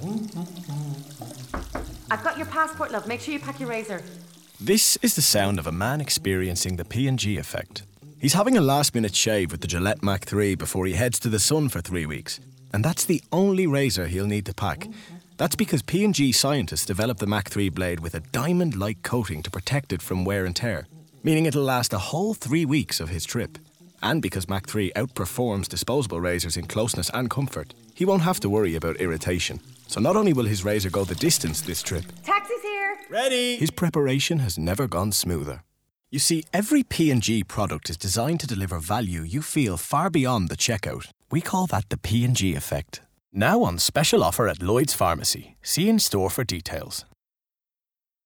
I've got your passport, love. Make sure you pack your razor. This is the sound of a man experiencing the P&G effect. He's having a last-minute shave with the Gillette Mach 3 before he heads to the sun for 3 weeks. And that's the only razor he'll need to pack. That's because P&G scientists developed the Mach 3 blade with a diamond-like coating to protect it from wear and tear, meaning it'll last a whole 3 weeks of his trip. And because Mach 3 outperforms disposable razors in closeness and comfort, he won't have to worry about irritation. So not only will his razor go the distance this trip, Taxi's here! Ready! his preparation has never gone smoother. You see, every P&G product is designed to deliver value you feel far beyond the checkout. We call that the P&G effect. Now on special offer at Lloyd's Pharmacy. See in store for details.